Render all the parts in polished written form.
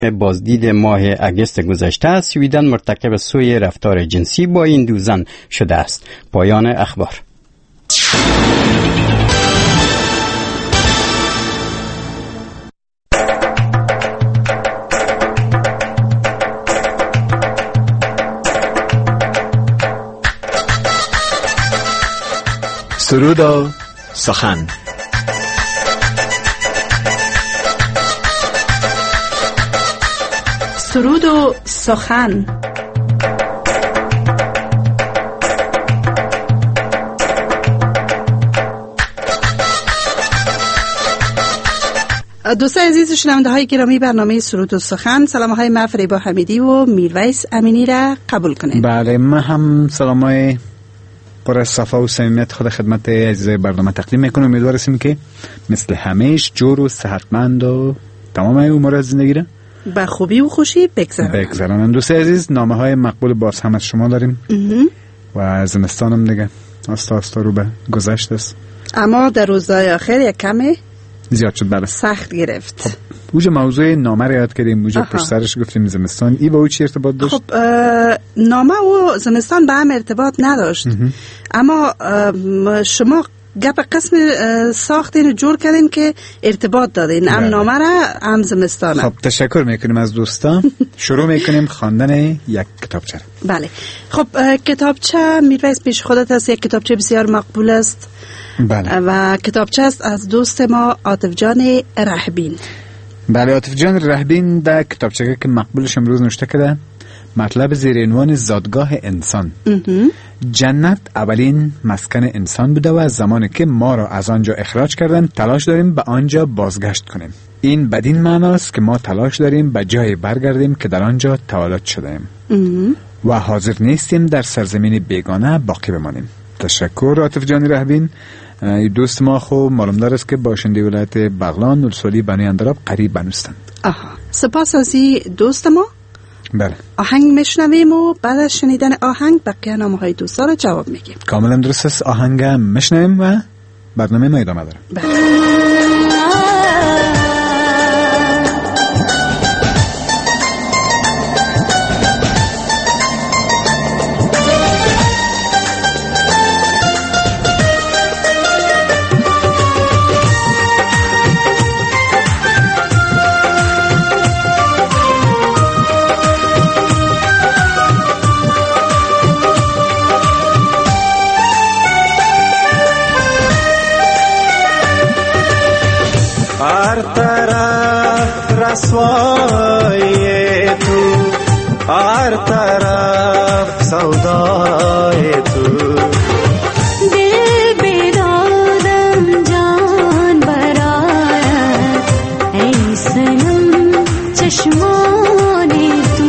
بازدید ماه اگست گذشته سویدن مرتکب سوء رفتار جنسی با این دو زن شده است. پایان اخبار. سرود و سخن. سرود و سخن. دوستان عزیز شنونده های گرامی برنامه سرود و سخن، سلام های من فریبا حمیدی و میرویس امینی را قبول کنید. بله، من هم سلام های پر از صفا و صمیمیت خود خدمت عزیزای برنامه تقدیم میکنم. امیدوارم که مثل همیشه جور و صحتمند و تمام امور زندگی را با خوبی و خوشی بگذرانند. دوست عزیز، نامه های مقبول باز هم از شما داریم و زمستانم دیگه آستا آستا رو به گذشت است، اما در روزهای آخر یک کمی زیاد شد. بله، سخت گرفت. خب اوجه موضوع نامه را یاد کردیم، اوجه پشت سرش گفتیم زمستان. ای با او چی ارتباط داشت؟ خب نامه و زمستان به هم ارتباط نداشت، اما شما گپ قسم ساختین جور کردین که ارتباط دادین، هم نامه را هم زمستان. خب تشکر میکنیم از دوستان. شروع میکنیم خواندن یک کتابچه. بله، خب کتابچه میرویس پیش خودت است، یک کتابچه بسیار مقبول است. بله. و کتابچه است از دوست ما عاطف جان رهبین. بله، عاطف جان رهبین در کتابچه که مقبولش امروز نوشته کرده مطلب زیر عنوان زادگاه انسان. جنت اولین مسکن انسان بوده و از زمانی که ما را از آنجا اخراج کردن تلاش داریم به آنجا بازگشت کنیم. این بدین معناست که ما تلاش داریم به جای برگردیم که در آنجا تولد شدیم و حاضر نیستیم در سرزمین بیگانه باقی بمانیم. تشکر عاطف جان رهبین. دوست ما خوب معلوم دار است که باشنده ولایت بغلان ولسوالی بنی اندراب قریب بنوستند. سپاس از دوست ما. بله، آهنگ میشنویم و بعد از شنیدن آهنگ بقیه نامه های دوستا رو جواب میگیم. کاملا درست است. آهنگ میشنویم و برنامه ما ادامه داره. بله. रसवाए तू हर तरफ सौदाए तू दिल बेदादम जान बराया ऐ सनम चश्माने तू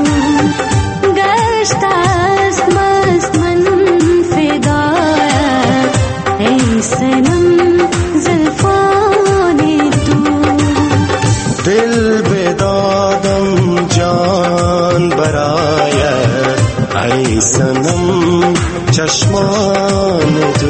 गश्तास मस्त मन फिदाया ऐ सनम ज़ुल्फ़ाने तू दिल बेदादम जान बराया ऐ सनम चश्मान तू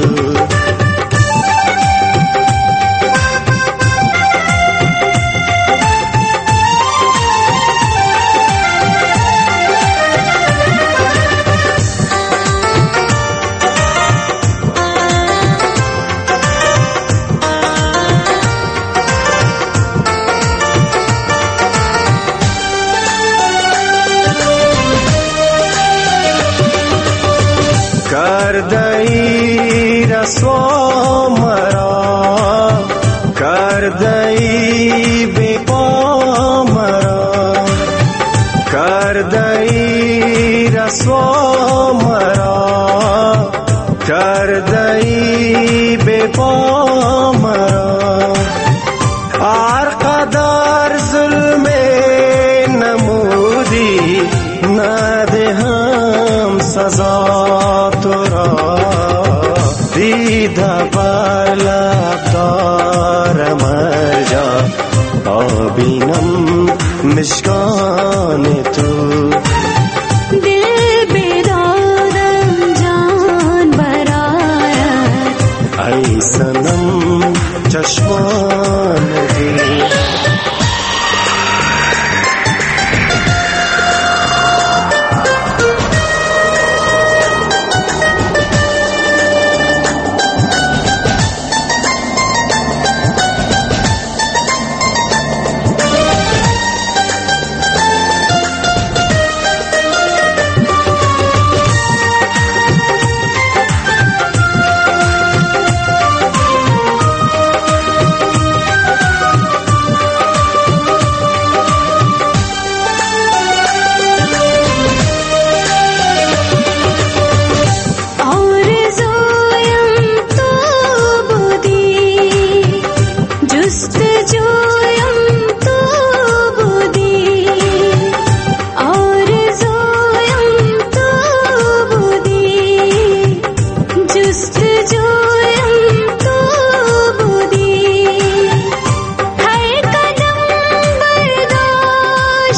रसवा मरा कर दई बेपा मरा कर दई रसवा मरा कर दई बेपा मरा आर कदर जुल्मे नमूदी न दे हम सजा तोरा दीदा पाला तार मरजा आबिनम मिश्कान तू दिल बेदादम जान बराया ऐ सनम चश्मान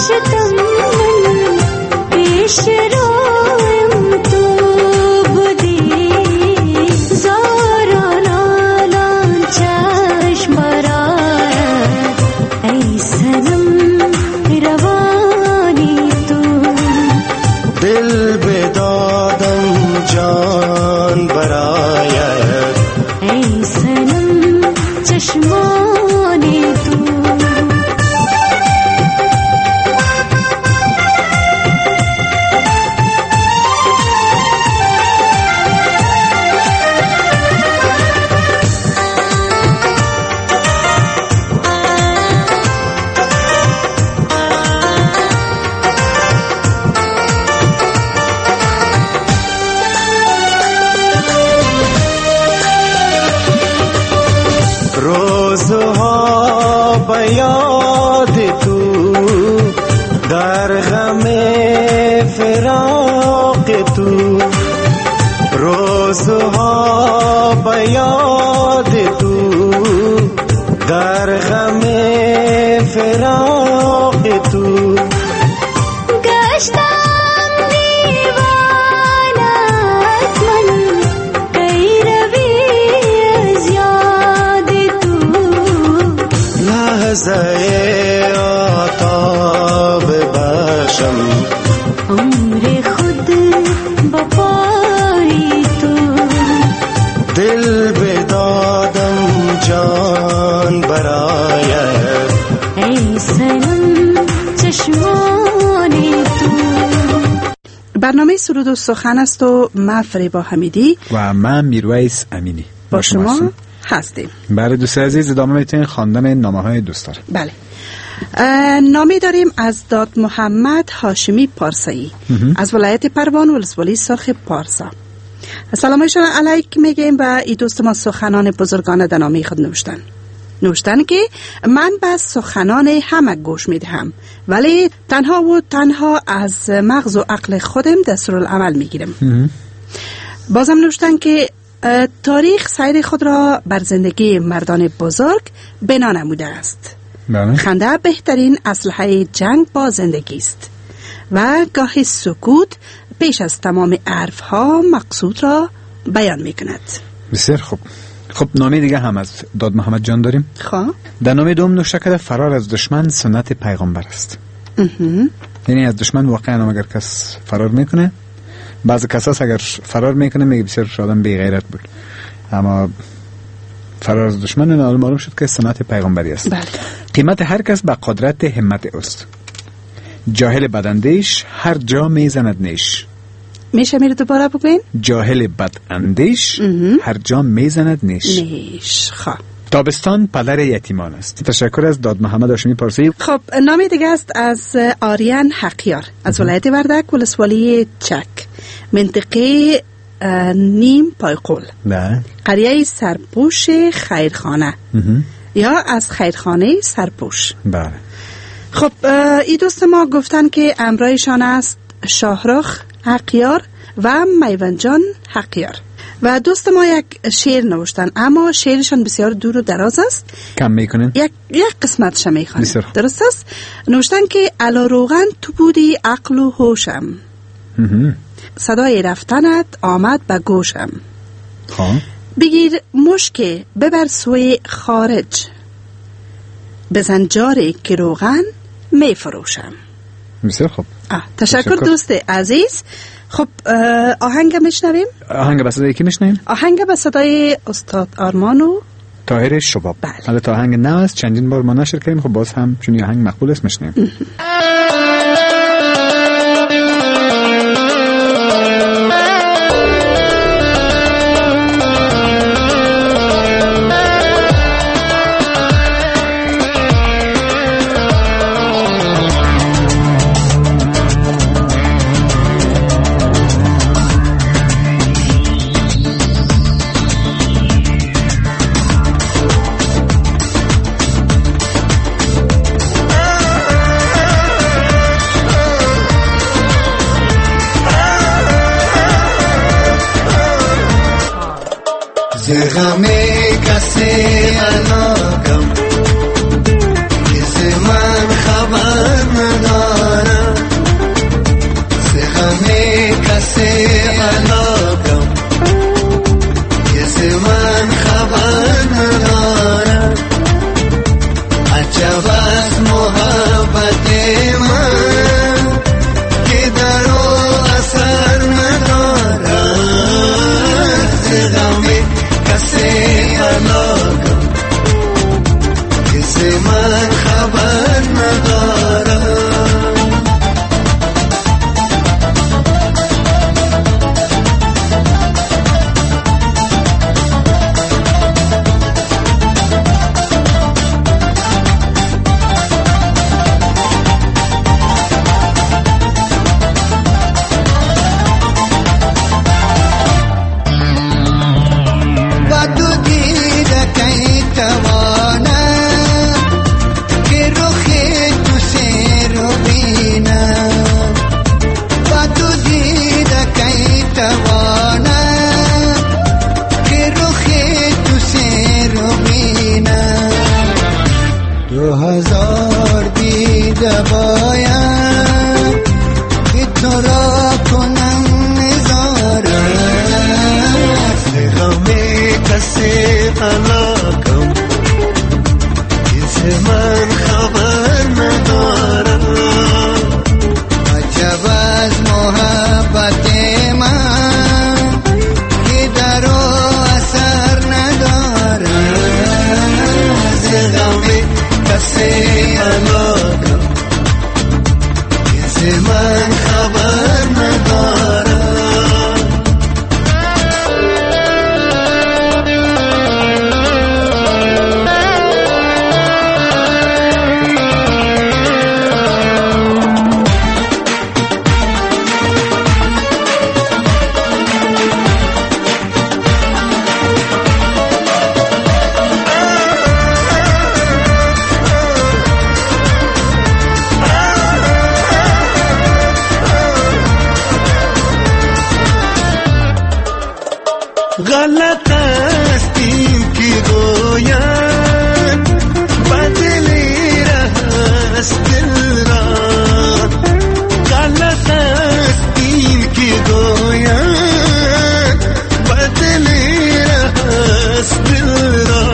شتم من پیش رویم تو بودی زاران آلان چشم برایت ای سنم روانی تو دل بدادم جان برایت ای سنم چشمانی تو روزها به یاد تو در غم فراق تو روزها به یاد تو در غم فراق تو گشتم دیوانت من ای روی از یاد تو لحظه آتاب باشم عمر خود با پای تو دل بدادم جان برایت ای سنم چشمانی تو. برنامه سرود و سخن است و من فریبا حمیدی و من میرویس امینی با شما هستیم. برای دوست عزیز ادامه میتونید خواندن نامه های دوست داره. بله، نامی داریم از داد محمد هاشمی پارسایی از ولایت پروان ولسوالی سرخ پارسا. سلام علیک میگیم و ای دوست ما سخنان بزرگان در نامه خود نوشتن که من به سخنان همه گوش میدهم ولی تنها و تنها از مغز و عقل خودم دستورالعمل میگیرم. بازم نوشتن که تاریخ سیر خود را بر زندگی مردان بزرگ بنا نموده است. خنده بهترین اسلحه جنگ با زندگی است و گاهی سکوت پیش از تمام عرفها مقصود را بیان می کند. بسیار خوب. خب نامه دیگه هم از داد محمد جان داریم. خواه در نامه دوم نوشته کرده فرار از دشمن سنت پیغمبر است. یعنی از دشمن واقعا اگر کس فرار میکنه، بعضی کساس اگر فرار میکنه میگه بسیار آدم بی غیرت بود، اما فرار از دشمن معلوم شد که سنت پیغمبری است. بله. قیمت هر کس به قدرت همت است. جاهل بداندیش هر جا میزند نیش. میشه میره دوباره بگوین؟ جاهل بداندیش هر جا میزند نیش. خواه تابستان پدر یتیمان است. تشکر از داد محمد هاشمی پارسی. خب نامی دیگه است از آریان حقیار از ولایت وردک ولسوالی چک منطقه نیم پایقول قریه سرپوش خیرخانه یا از خیرخانه سرپوش. بله. خب ای دوست ما گفتن که امرایشان است شاهرخ حقیار و میوانجان حقیار و دوست ما یک شعر نوشتن اما شعرشان بسیار دور و دراز است. کم میکنن؟ یک قسمتش میخوانیم. درست است؟ نوشتن که علا روغن تو بودی عقل و هوشم صدای رفتنت آمد به گوشم بگیر مشک ببر سوی خارج بزن جاری که روغن میفروشم. بسیار خوب. تشکر دوست عزیز. خب آهنگ میشنویم؟ آهنگ به صدای کی میشنویم؟ آهنگ به صدای استاد آرمان و طاهر شباب. بله. حالا تا آهنگ نو است چندین بار ما نشر کردیم، خب باز هم چون آهنگ مقبول است میشنویم. غمی کسی مناکم کسی من خبر ندارم دل من خبر ندارد. غلط است این که گوید بدلی است دل را. غلط است این که گوید بدلی است دل را.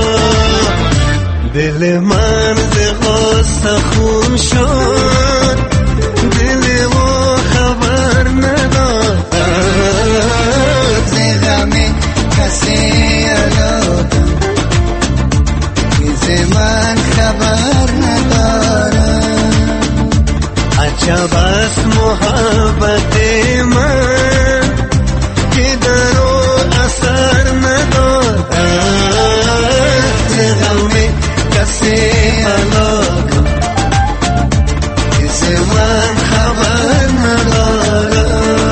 دل من ز غصه خون شد، دل ما خبر ندارد. ز غم کسی علادم که ز من خبر ندارم. عجب است محبت من که در او اثر ندارد. ز غم کسی علادم که ز من خبر ندارم.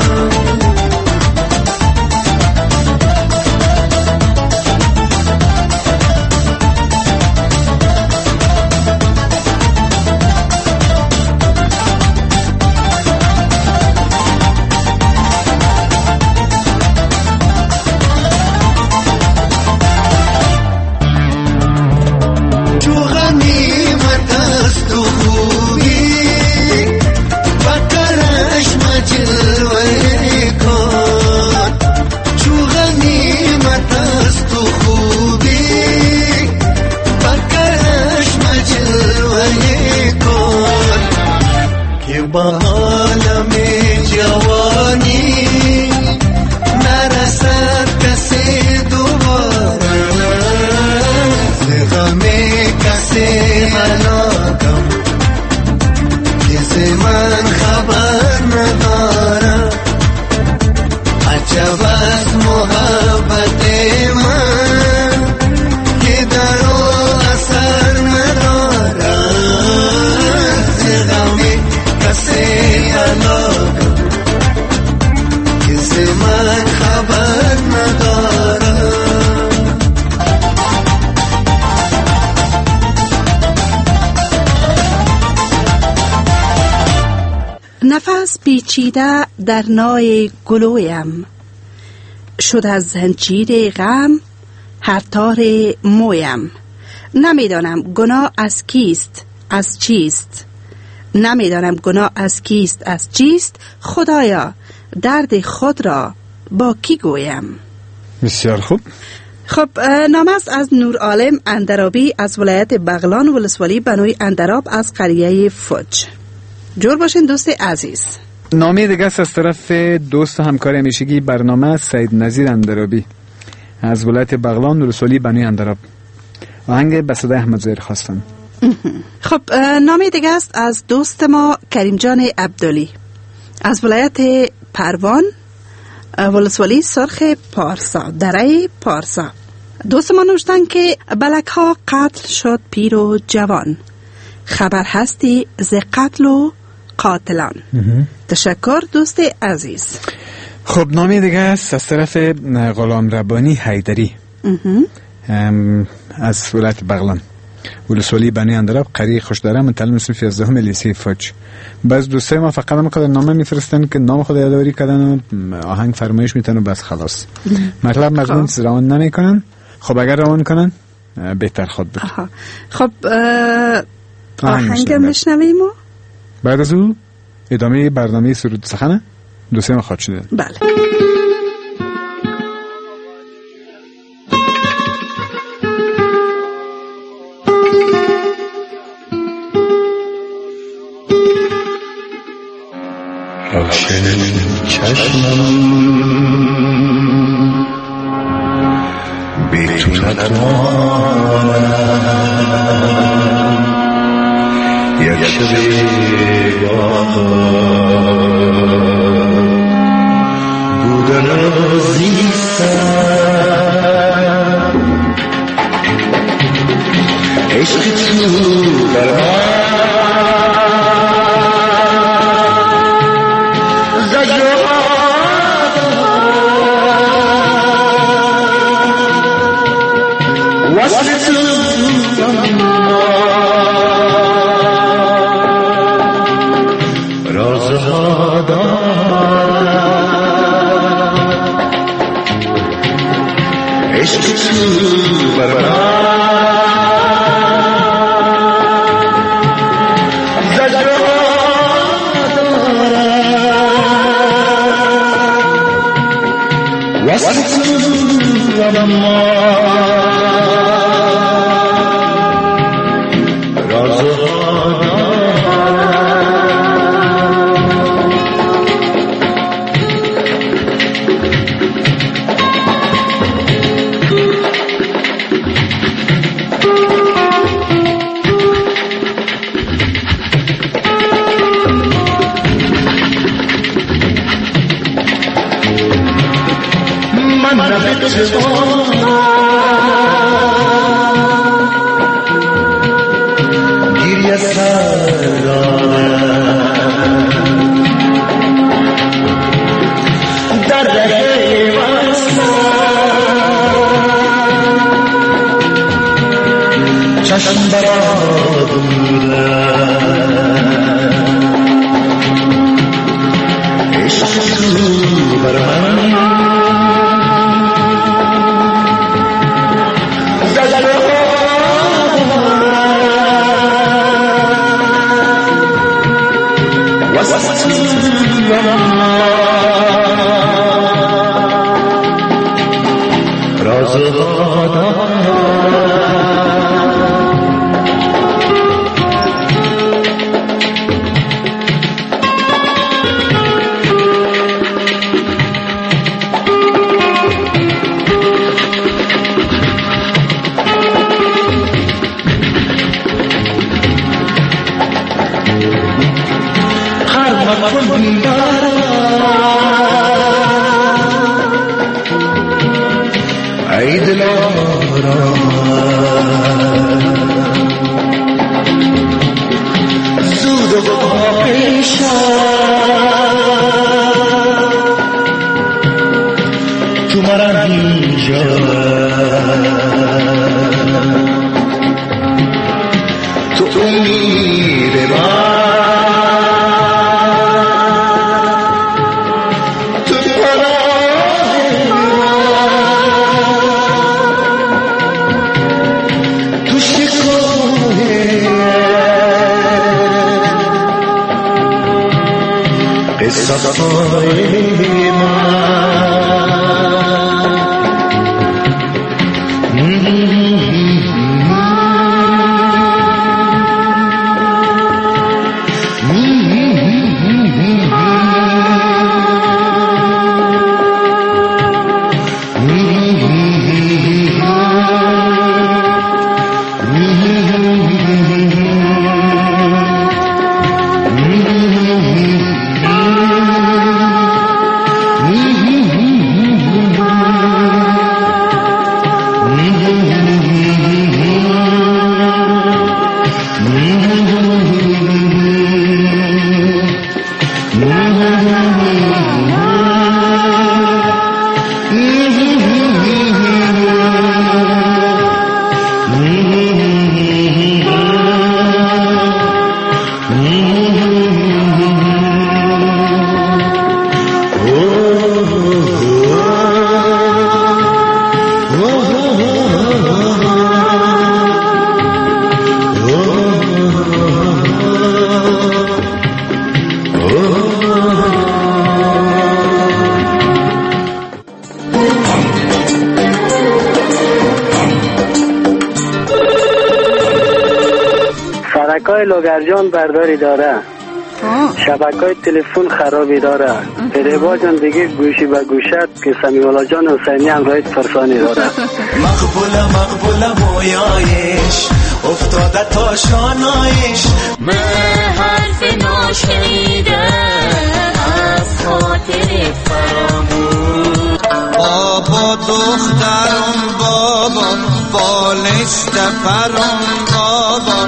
نفس پیچیده در نای گلویم، شد از زنجیر غم هر تار مویم. نمیدانم گناه از کیست از چیست، نمیدانم گناه از کیست از چیست. خدایا درد خود را با کی گویم. بسیار خوب. خب نام است از نور عالم اندرابی از ولایت بغلان ولسوالی بنوی اندراب از قریه فوج. جور باشین دوست عزیز. نامه دیگه است از طرف دوست و همکار همیشگی برنامه سید نظیر اندرابی از ولایت بغلان ولسوالی بنوی اندراب. آهنگ به صدای احمد ظاهر خواستن. خب نامه دیگه است از دوست ما کریم جان عبدالی از ولایت پروان ولسوالی سرخ پارسا دره پارسا. دوست ما نوشتن که بلک ها قتل شد پیر و جوان، خبر هستی ز قتل و قاتلان. تشکر دوست عزیز. خب نامه دیگه است از طرف غلام ربانی حیدری از ولایت بغلان ولسوالی بنی اندراب قریه خوشداره متعلم صنف 11 لیسه فوج. بعض دوستای ما فقط همکار نامه میفرستن که نام خود یادآوری کردن و آهنگ فرمایش میتن و بس خلاص. مطلب مضمون روان نمیکنن. خب اگر روان کنن بهتر خود بود. خب آهنگ میشنویم و بعد از او ادامه برنامه سرود سخنه دوستای ما خواد شده. بله. روشن چشمم بی تو نتوانم، یک شب باغ رازها دارد عشق تو بر من زجرها دارد وصل تو و ما گیری سرانه در ره وصل چشم برا دوره عشق تو بر من ای دلارا زود و پیشم تو مرا اینجا تو امید من صفای شبکه‌های لوگرجان برداری داره، شبکه‌های تلفن خرابی داره. فریبا جان دیگه گوشی به گوشت که سمیولا جان حسینی هم رایت فرسانی داره. مقبوله مویایش افتاده تا شانایش، من حرف ناشنیده از خاطر فراموش. بابا دخترم بابا بالشت فرام بابا.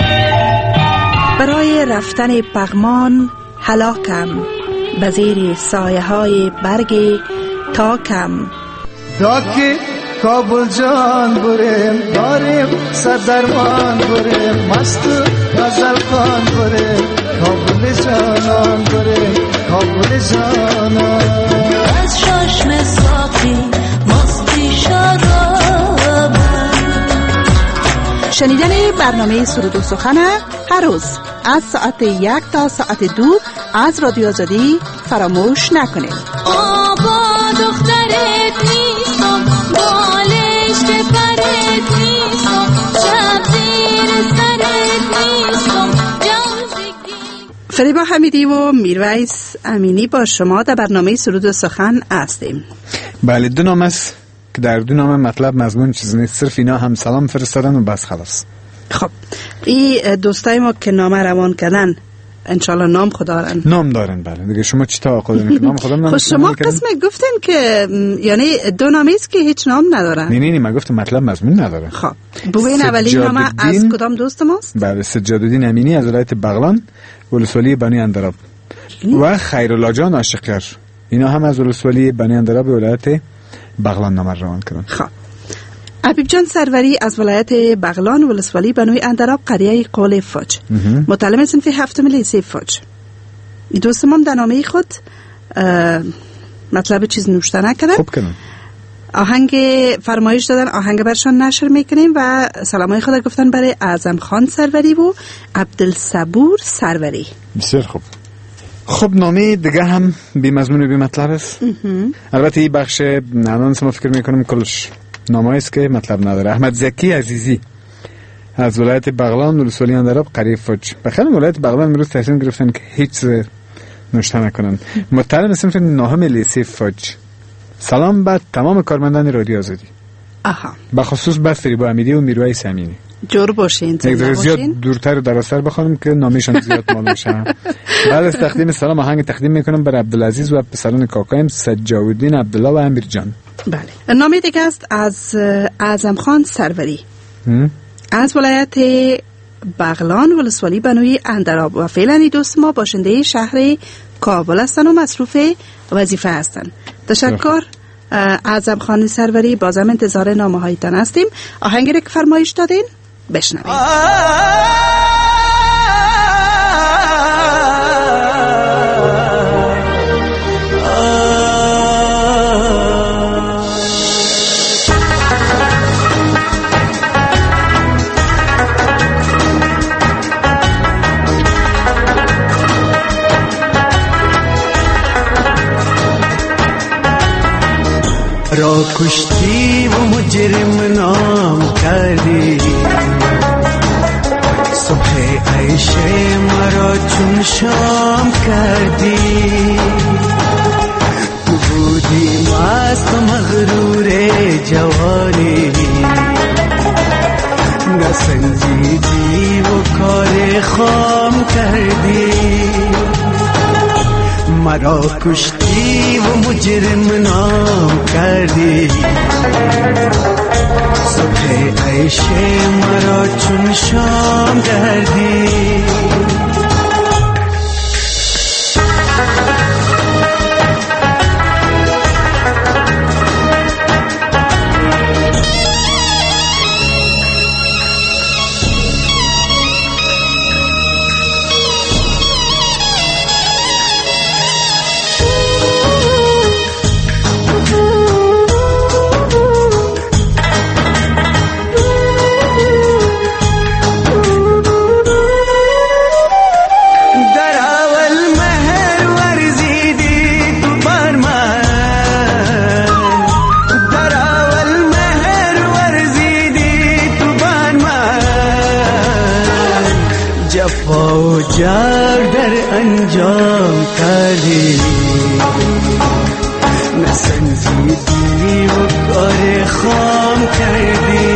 برای رفتن پغمان هلاکم، به زیر سایه های برگ تاکم. داکی کابل جان بریم داریم صدرمان بریم مست غزل خان بریم کابل جانان بریم کابل جانان از چشم ساقی مستی شراب. شنیدن برنامه سرود و سخن هر روز از ساعت 1 تا ساعت 2 از رادیو آزادی فراموش نکنید. آبا دخترت نیستم، بالش پرت نیستم، شب زیر سرت نیستم، فریبا حمیدی و میرویس امینی با شما در برنامه سرود و سخن هستیم. بله، 2 نام است که در 2 نام مطلب مضمون چیز نیست، صرف اینا هم سلام فرستادن و بس خلاص. خب این دوستای ما که نام روان کردن انشالله نام خدا دارن. نام دارن، بله دیگه. شما چی توقع دارین که نام خدا نام؟ خب شما قسم گفتن که یعنی 2 نامی است که هیچ نام ندارن. نه من گفتم مطلب مضمون نداره. خب بگوین اولین نام از کدام دوست ماست؟ بله، سجادالدین امینی از ولایت بغلان، ولسوالی بنی اندراب. و خیرالله جان عاشقیار، اینا هم از ولسوالی بنی اندراب ولایت بغلان نام روان کردن. خب حبیب جان سروری از ولایت بغلان، ولسوالی بنوی اندراب، قریه قول فاج، متعلم صنف 7 لیسه فاج. دوست ما در نامه خود مطلب چیز نوشته نکردن. خوب کردن. آهنگ فرمایش دادن، آهنگ برشان نشر میکنیم و سلامای خود گفتن برای اعظم خان سروری و عبدالصبور سروری. بسیار خوب. خب نامه دیگه هم بی مضمون و بی مطلب است. البته این بخش الان ما فکر میکنم کلش نامه است که مطلب نداره. احمد زکی عزیزی از ولایت بغلان، ولسوالی اندراب، قریه فاج. بخیر ولایت بغلان امروز تصمیم گرفتن که هیچ نوشته نکنن. متعلم صنف 9 لیسه فاج. سلام به تمام کارمندان رادیو آزادی. به خصوص به فریبا حمیدی و میرویس امینی. جور باشین. زیاد دورتر و درازتر بخوانم که نامیشان زیاد معلوم شه. بعد از تقدیم سلام آهنگ تقدیم میکنم بر عبدالعزیز و پسران کاکایم سجادالدین، عبدالله و امیر جان. بله. نامی دیگه است از اعظم خان سروری از ولایت بغلان، ولسوالی بنوی اندراب و فعلا این دوست ما باشنده شهر کابل هستن و مصروف وظیفه هستن. تشکر اعظم خان سروری. بازم انتظار نامه هایتان هستیم. آهنگی که فرمایش دادین بشنویم. را کشتی و مجرم نام کردی، صبح عیش مرا چون شام کردی. تو بودی مست و مغرور جوانی، نسنجیدی و کار خام کردی. مرا کشتی و مجرم نام کردی، صبح عیش مرا چون شام کردی. جار در انجام کردی، نسنجیدی و کار خام کردی.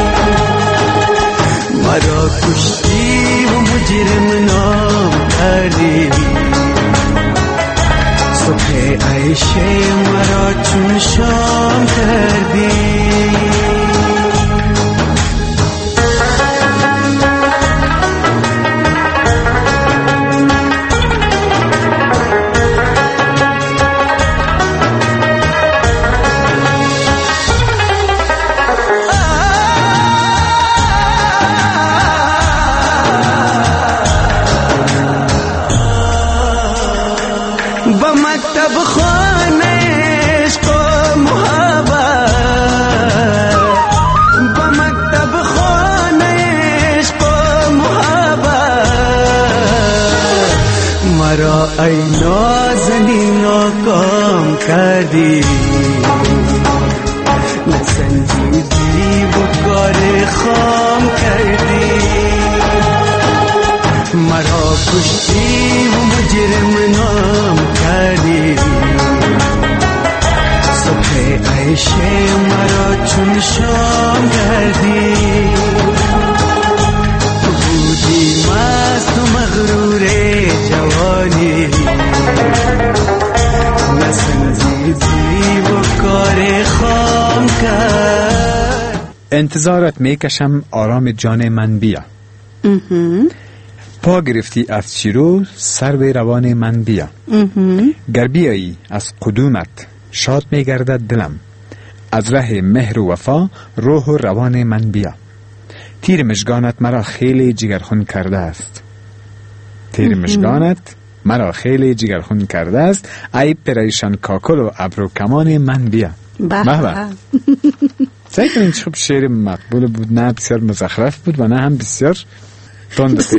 مرا کشتی و مجرم نام کردی، صبح عیش مرا چون شام کردی. با مکتب خانه عشق و محبت، با مکتب خانه عشق و محبت مرا ای نازنین ناکام کردی، نسنجیدی و کار خام کردی، مرا کشتی و مجرم نام کردی، صبح عیش مرا چون شام کردی، بودی مست و مغرور جوانی، نسنجیدی و کار خام کرد. انتظارت میکشم آرام جان من بیا، پا گرفتی از شیرو سر به روان من بیا، گر بیایی از قدومت شاد میگردد دلم، از ره مهر و وفا روح و روان من بیا، تیر مژگانت مرا خیلی جگرخون کرده است، تیر مژگانت مرا خیلی جگرخون کرده است، ای پریشان کاکل و ابرو کمان من بیا. به سعی کنین خب شعر مقبول بود، نه بسیار مزخرف بود و نه هم بسیار تند و تیز.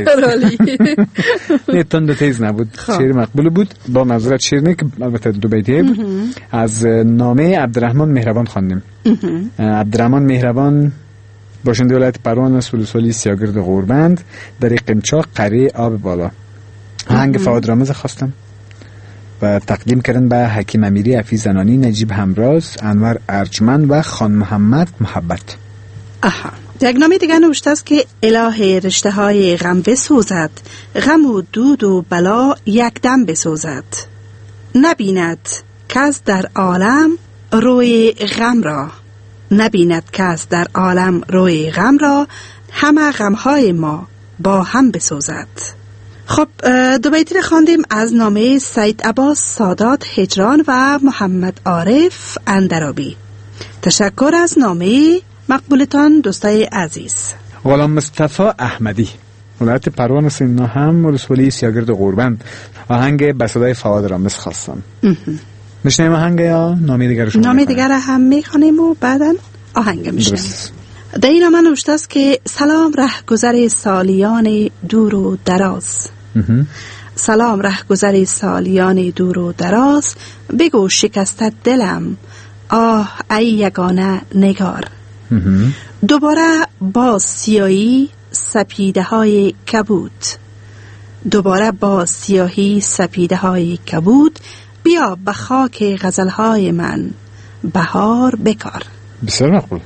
نه تند و تیز نبود، شعر مقبول بود. با معذرت شعر نه که البته دو بیتیه بود. از نامه عبدالرحمن مهربان خواندیم. عبدالرحمن مهربان باشنده ولایت پروان است، ولسوالی سیاگرد غوربند در قمچاق قریه آب بالا. آهنگ فواد رامز خواستم و تقدیم کردن به حکیم امیری، عفیظ زنانی، نجیب همراز، انور ارجمند و خان محمد محبت. آها، یک نامه دیگر نوشته است که الهه رشته های غم بسوزد، غم و دود و بلا یک دم بسوزد، نبیند کس در عالم روی غم را، نبیند کس در عالم روی غم را، همه غمهای ما با هم بسوزد. خب دو بیتی خواندیم از نامه سید عباس سادات هجران و محمد عارف اندرابی. تشکر از نامه مقبولتان دوستای عزیز. غلام مصطفی احمدی، ولایت پروان است، اینا هم ولسوالی سیاگرد غوربند. آهنگ به صدای فواد رامز خواستم. میشنیم آهنگ یا نامه دیگر شما؟ نامه دیگر هم میخوانیم و بعدا آهنگ میشنیم. در این نامه نوشته است که سلام رهگذر سالیان دور و دراز، سلام رهگذر سالیان دور و دراز، بگو شکسته دلم آه ای یگانه نگار، دوباره با سیاهی سپیده های کبود، دوباره با سیاهی سپیده های کبود، بیا به خاک غزلهای من بهار بکار. بسیار مقبول.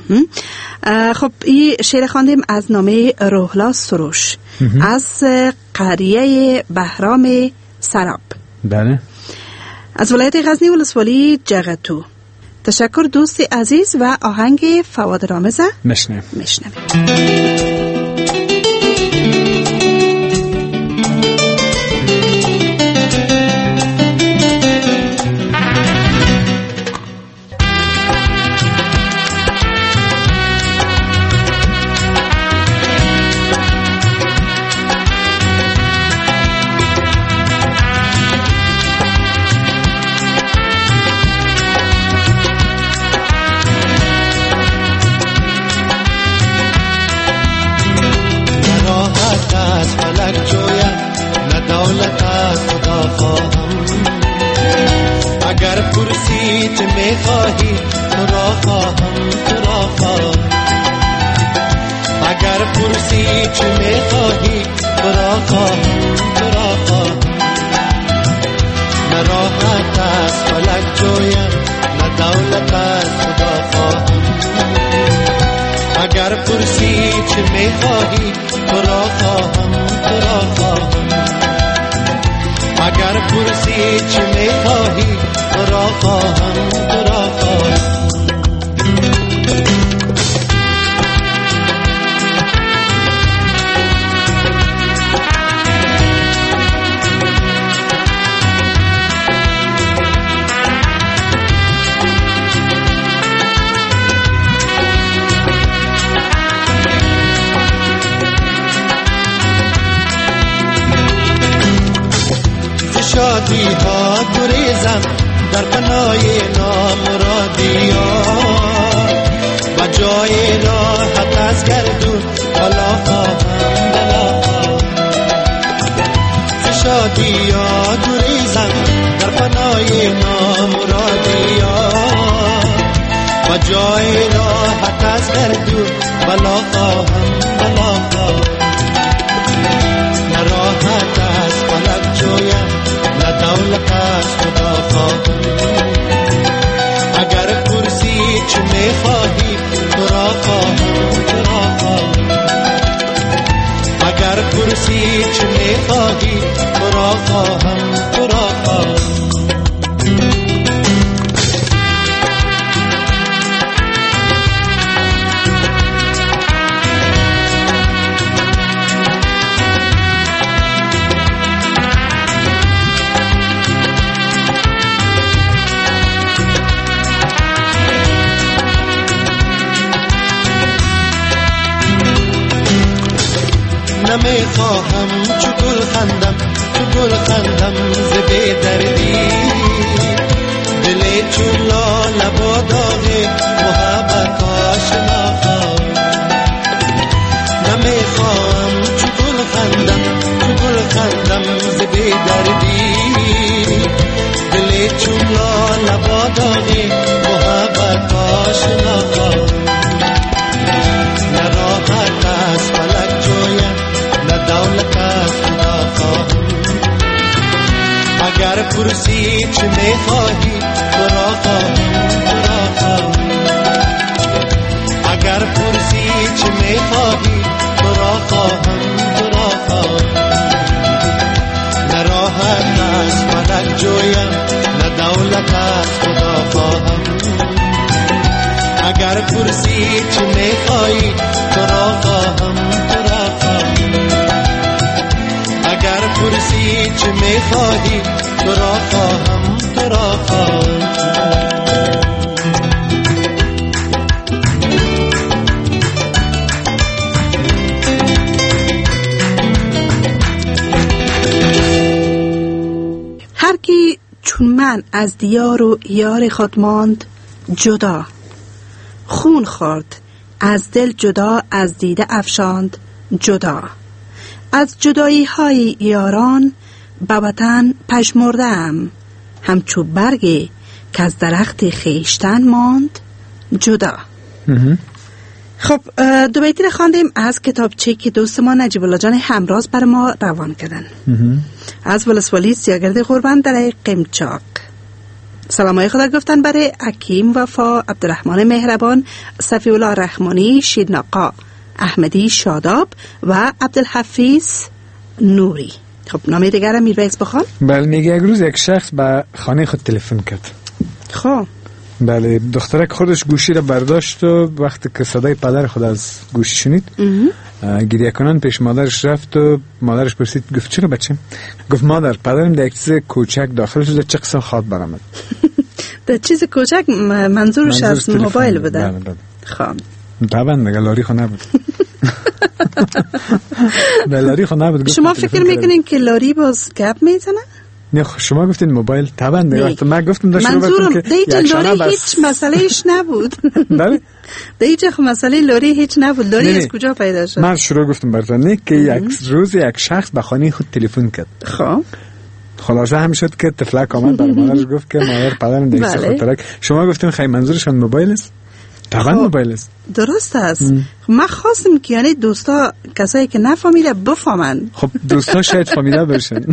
خب این شعر خواندیم از نامه روحلا سروش از قریه بهرام سراب، بله، از ولایت غزنی ولسوالی جغتو. تشکر دوست عزیز و آهنگ فواد رامزه میشنویم. شادی ها گریزم در پناه نامرادی ها و جای راحت از گردون بلا خواهم بلا خواهم شادی ها گریزم در پناه نامرادی ها و جای راحت از گردون بلا خواهم بلا خواهم نه راحت از فلک جویم نه دولت از خدا خواهم اگر کرسی چه میخواهی تو را خواهم تو را خواهم اگر کرسی چه میخواهی تو را خواهم تو را خواهم نمیخواهم چو گل خندم ز بی دردی دل چون لاله با داغ محبت آشنا خواهم نمیخواهم چو گل خندم ز بی دردی دل چون لاله با داغ محبت آشنا خواهم نه راحت از فلک جویم دولت از خدا خواهم اگر کرسی چه میخواهی تو را خواهم تو را خواهم اگر کرسی چه میخواهی تو را خواهم تو را خواهم نه راحت از فلک جویم نه دولت از خدا خواهم اگر کرسی چه میخواهی تو را خواهم تو را خواهم اگر کرسی چه میخواهی تو را خواهم تو را خواهم هر کی چون من از دیار و یار خود ماند جدا خون خورد از دل جدا از دیده افشاند جدا از جدایی های یاران به وطن پژمرده‌ام همچو برگی که از درخت خیشتن ماند جدا. خب دو بیتی را خواندیم از کتابچه که دوست ما نجیب الله جان همراز بر ما روان کردن از ولسوالی سیاگرد قربان در قمچاق. سلامای خدا گفتن برای حکیم وفا، عبدالرحمن مهربان، صفی الله رحمانی، شیرین آقا احمدی شاداب و عبدالحفیظ نوری. خب نام دیگر هم میرویس بخوان. بله میگه یک روز یک شخص به خانه خود تلفن کرد. خب بله دخترک خودش گوشی را برداشت و وقتی که صدای پدر خود از گوشی شنید گریه کنان پیش مادرش رفت و مادرش پرسید گفت چرا بچه؟ گفت مادر پدرم در یک چیز کوچک داخل شده چه قسم خواد برآمد. در چیز کوچک منظورش از موبایل بوده. بله بله. خب طبعا دیگه لاری خو نبود. لاری خو نبود. شما فکر میکنین که لاری باز گپ میزنه؟ نه شما گفتین موبایل طبعا دیگه من گفتم داشتم منظورم دیگه لاری هیچ مسئلهش نبود. بله دیگه خب مسئله لاری هیچ نبود. لاری از کجا پیدا شد؟ من شروع گفتم براتون که یک روز یک شخص به خانه خود تلفن کرد. خب خلاصه هم شد که طفلک آمد بر مادرش گفت که مادر پدرم دیگه خاطرک. شما گفتین خیلی منظورشون موبایل است؟ طبعا موبایل است. درست است. من خواستم که یعنی دوستا کسایی که نفهمیده بفهمن. خب دوستا شاید فهمیده باشن.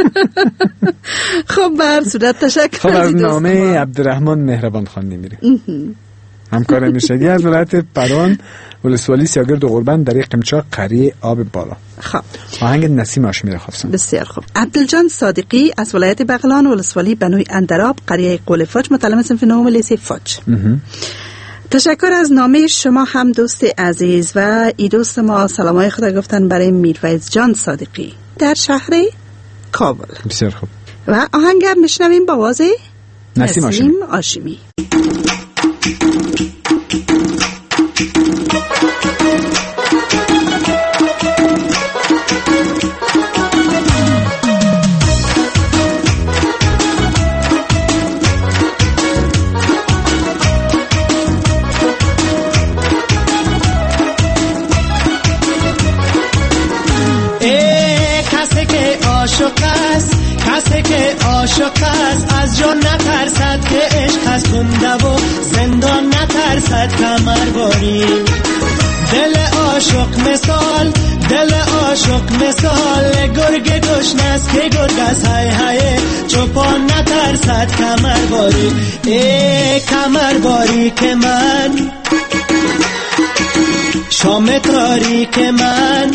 خب به هر صورت تشکر. خب از نامه عبدالرحمن مهربان خان میره. همکار میشگی از ولایت پروان ولسوالی سیاگرد و قربان در قمچاق قریه آب بالا. خب آهنگ نسیم هاشمی را خواستم. بسیار خوب. عبدالجان صادقی از ولایت بغلان ولسوالی بنوی اندراب قریه قول فاج متعلم صنف نهم لیسه فاج. تشکر از نامه شما هم دوست عزیز و ای دوست ما سلامای خدا گفتن برای میرویس جان صادقی در شهر کابل. بسیار خوب. و آهنگ هم میشنویم با آواز نسیم هاشمی. عاشق است از جان نترسد که عشق از کنده و زندان نترسد کمر باری. دل عاشق مثال گرگ گشنه است که گرگ از های های چوپان نترسد کمر باری. ای کمر باری که من شام تاریک من،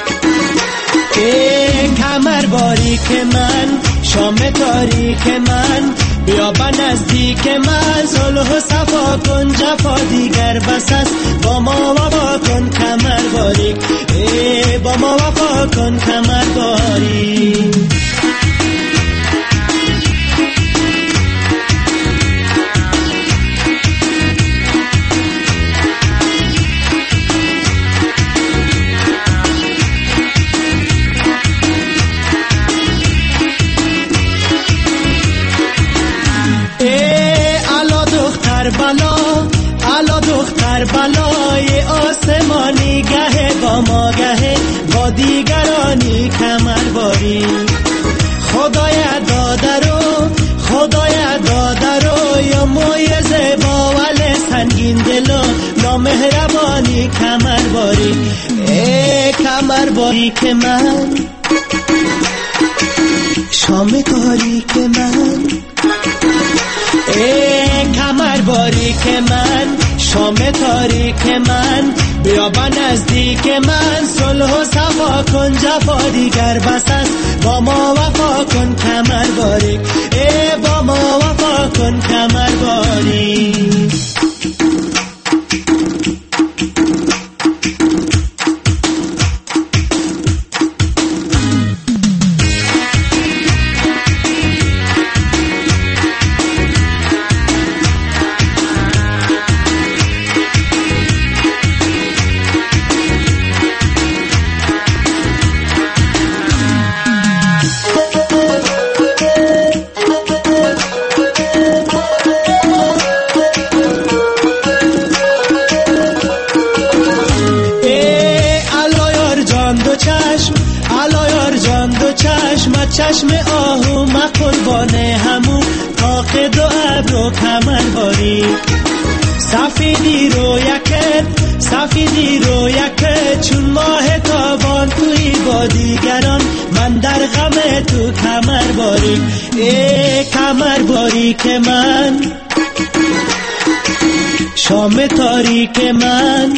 ای کمر باری که من شام تاریک من، بیا به نزدیک من صلح و صفا کن جفا دیگر بس است، با ما وفا کن کمر باری. ای با ما وفا کن کمر باری. الا دختر بلای آسمانی گه با ما گه با دیگرانی کمر باری. خدای داده رو یا موی زیبا ولی سنگین دل و نامهربانی کمر باری. ای کمر باری که من شام تاریک من، ای کمر باری که من شام تاریک من، بیا به نزدیک من صلح و صفا کن جفا دیگر بس است، با ما وفا کن کمر باری. ای با ما وفا کن کمر باری. چشم آهو ما قربانه همو تاق دو ابرو کمر باری. سفیدی رو یکت چون ماه تابان توی با دیگران، من در غم تو کمر باری. ای کمر باری که من شام تاریک من،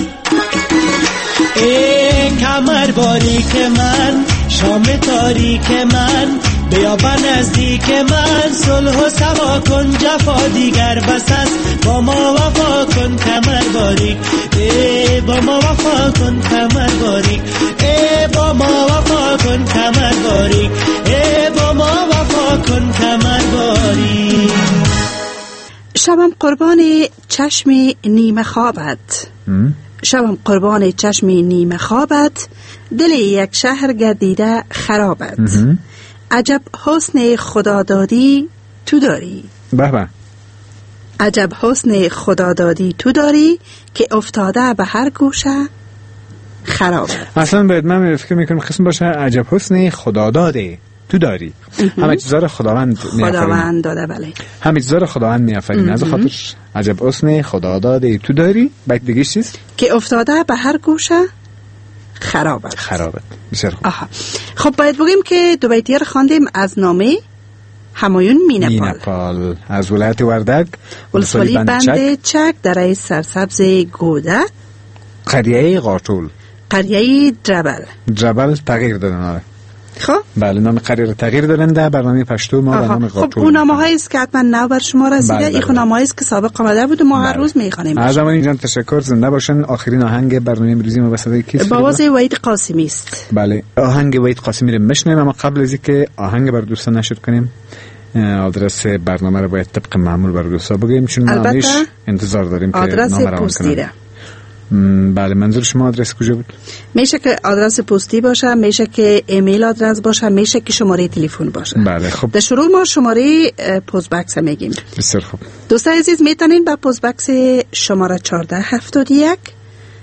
ای کمر باری که من شام تاریک من، بیا به نزدیک من صلح و صفا کن جفا دیگر بس است، با ما وفا کن کمر باری. ای با ما وفا کن کمر باری. ای با ما وفا کن کمر باری. ای با ما وفا کن کمر باری. شبم قربان چشم نیمه خوابت، شبم قربان چشم نیمه خوابت، دل یک شهر گردیده خرابت. عجب حسن خدا دادی تو داری. به عجب حسن خدا دادی تو داری، که افتاده به هر گوشه خرابت. اصلا باید من فکر میکنم قسم باشه عجب حسن خدا داده تو داری. همه چیزا رو خداوند داده. بله، همه چیزا رو خداوند میآفرینه. از خاطر عجب حسن خدا داده تو داری. بعد دیگه چیز که افتاده به هر گوشه خرابت. بسیار خوب. خب باید بگیم که دو بیتیه رو خواندیم از نامه همایون مینپال از ولایت وردک، ولسوالی بند چک، دره سرسبز گوده، قریه قاطول، قریه دربل تغییر دادن. خب بله، نام قریه رو تغییر دادن در برنامه پشتو ما به نام قاطول. خب اون نامه هایی است که حتما نو بر شما رسیده. این نامه هایی است که سابق آمده بود و ما هر روز میخوانیم. از زمانی جان تشکر، زنده باشن. آخرین آهنگ برنامه امروزی ما بساده کیست؟ باواز وحید قاسمی است. بله، آهنگ وحید قاسمی رو میشنویم. اما قبل از اینکه آهنگ بر دوستان نشر کنیم، آدرس برنامه رو باید طبق معمول بر دوستا بگیم، چون نامش انتظار داریم که آدرس پستی را. بله، منظور شما آدرس کجا بود؟ میشه که آدرس پستی باشه، میشه که ایمیل آدرس باشه، میشه که شماره تلفن باشه. بله، خب در شروع ما شماره پست بکس میگیم. بسیار خوب. دوستان عزیز، میتونین با پست بکس شماره 1471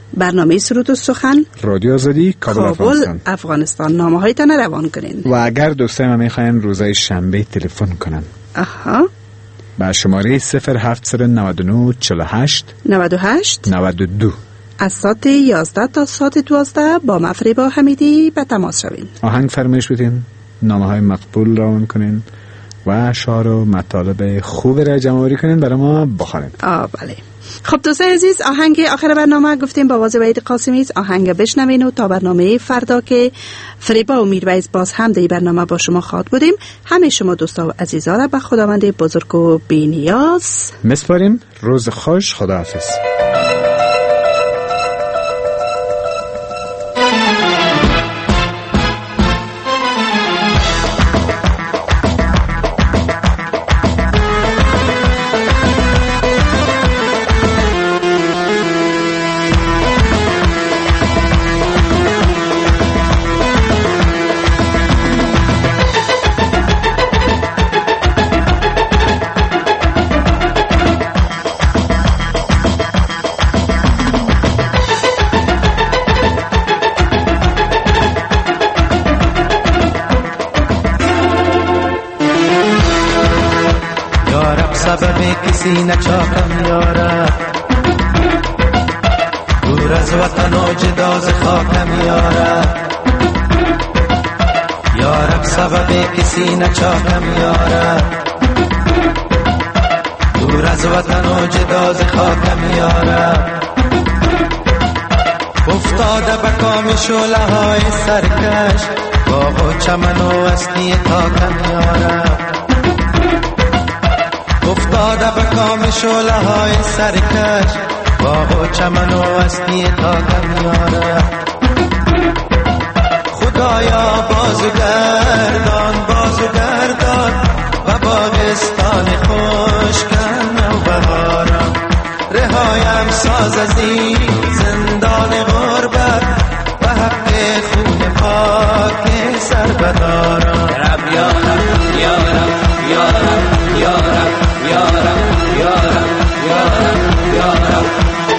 برنامه سرود و سخن، رادیو آزادی، کابل افغانستان. نامه هایتان روان کنین. و اگر دوستای من میخواین روزای شنبه تلفن کنن، با شماره 07099 48 98 92 از ساعت 11 تا ساعت 12 با مفریبا حمیدی به تماس شوین. آهنگ فرمایش بدین، نامه های مقبول روان کنین و شعر و مطالب خوب را جمع آوری کنین برای ما بخوانید. بله. خب دوستای عزیز، آهنگ آخر برنامه گفتیم با آواز وحید قاسمی است. آهنگ بشنوین و تا برنامه فردا که فریبا و میرویس باز هم در برنامه با شما خواهد بودیم. همه شما دوستا و عزیزا را به خداوند بزرگ و بی‌نیاز میسپاریم. روز خوش، خداحافظ. نچاکم یارب، دور از وطن و جدا ز خاکم یارب. یارب سبب کسی نچاکم یارب، دور از وطن و جدا ز خاکم یارب. افتاده به کام شعله های سرکش، باغ و چمن و استی تاکم یارب. افتاده به کام شعله های سرکش، باغ و چمن و استی تاکم یارب. خدایا بازو گردان و باغستان خوشکن و بهارم. رهایم ساز از این زندان غربت، و حق خون پاک سر بدارم. رب یارم یارم یارم یارم یارم یارم یارم یارم.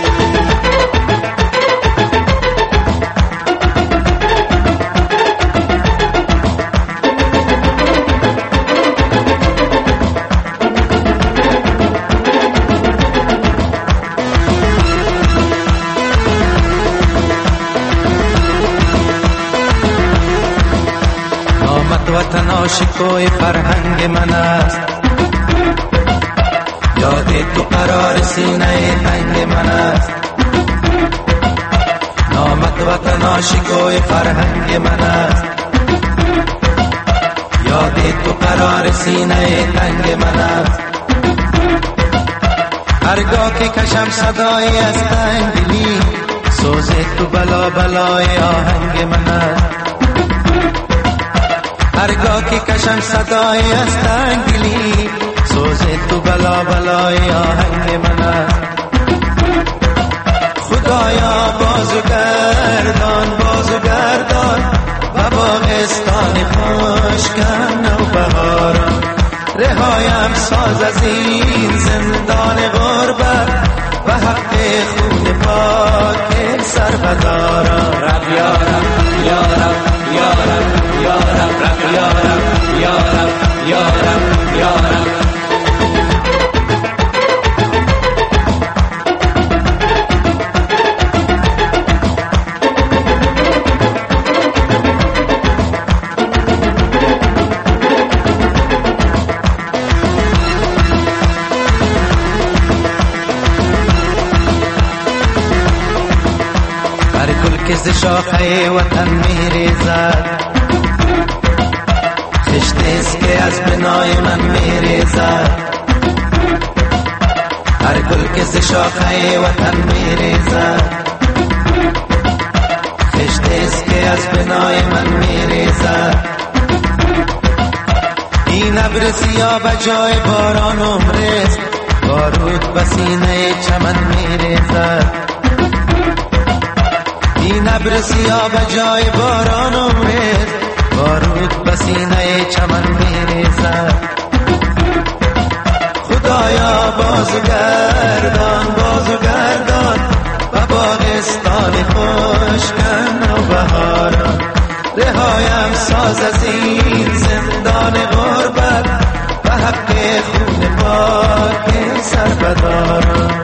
نامت وطن عاشقوی فرهنگ من است، یاد تو قرار سینه تنگ من است. نامت وطن عاشقوی فرهنگ من است، یاد تو قرار سینه تنگ من است. هرگاه که کشم صدای از تنگدلی، سوز تو بلا بلای آهنگ من است. هرگاه که کشم صدای از تنگدلی، سوز تو بلا بلای آهنگ من است. خدایا بازو گردان و باغستان خوشکن و بهارم. رهایم ساز از این زندان غربت، و حق خون پاک سر بدارم. رب یارم یارم یارم یارم رب یارم یارم یارم یارم. ز شاخه وطن میریزد، خشتیست که از بنای من میریزد. هر گل که ز شاخه وطن میریزد، خشتیست که از بنای من میریزد. این ابر سیاه به جای باران عمرست، بارود به سینه چمن میریزد. این ابر سیاه به جای باران عمرست، بارود به سینه چمن میریزد. خدایا بازو گردان و باغستان ساز از این زندان غربت به حق خون پاک سربداران.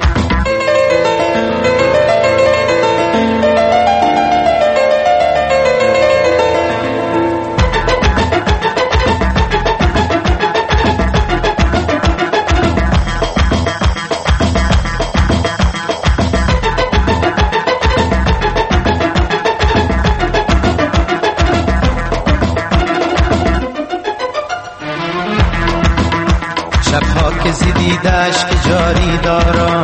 شبها که زیدیدش که جاری دارم،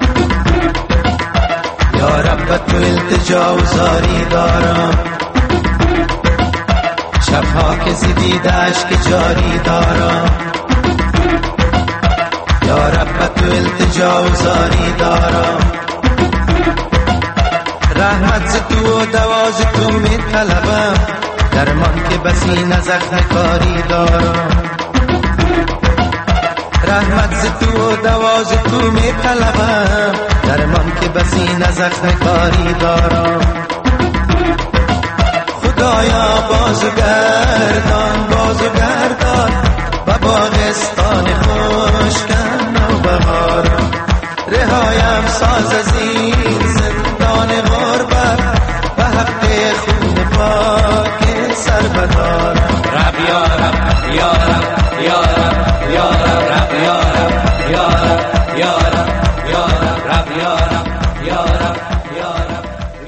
یا رب تو التجا و زاری دارم. شبها که زیدیدش که جاری دارم، یا رب تو التجا و زاری دارم. رحمت ز تو و دواز تو می طلبم، درمان که بسی نزخم کاری دارم. رحمت ز تو و دواز تو می طلبم، درمان که بسی نزخم کاری دارم. خدایا بازو گردان و باغستان خوشکن و بهارم. رهایم ساز از این زندان غربت به حق خون پاک سربدارم. رب یا رب یا رب یا رب یا رب رب یا رب یا رب یا رب یا رب رب یا رب یا رب یا رب.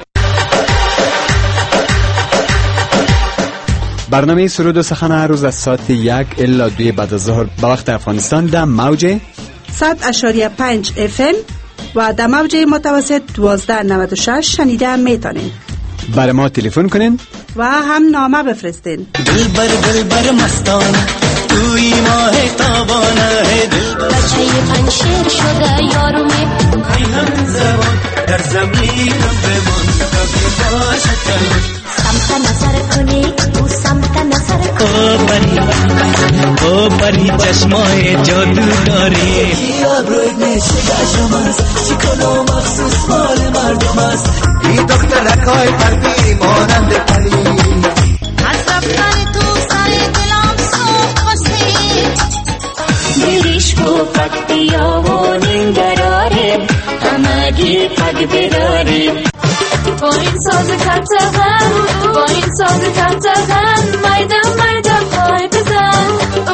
برنامه سرود و سخن هر روز از ساعت 1 الی 2 بعد از ظهر به وقت افغانستان در موج 100.5 FM و در موج متوسط 1296 شنیده میتونین. برای ما تلفن کنین و هم نامه بفرستین. دلبر مستانه توی ماه تابانه ہے دل بچه پنشیر شده یارومه ای هم زبان در زمینم بمان کبھی باشد کلون. سمت نظر کنی او سمت نظر کنی او پری چشمای جادو داری. آبروی نشده شماست شکل و مخصوص مال مردم است. این دخترکای قلبی مانند پری از رفتن تو سر دلم سوخت خواستی. دریش و فتیا و ننگراره همگی پگ براره. با این ساز کتغن با این ساز کتغن مردم پای بزن.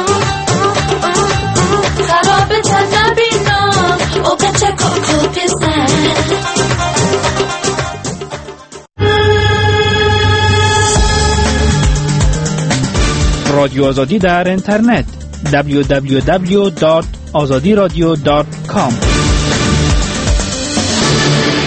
خراب تن نبینا او بچه کوکو بزن. رادیو آزادی در اینترنت www.azadiradio.com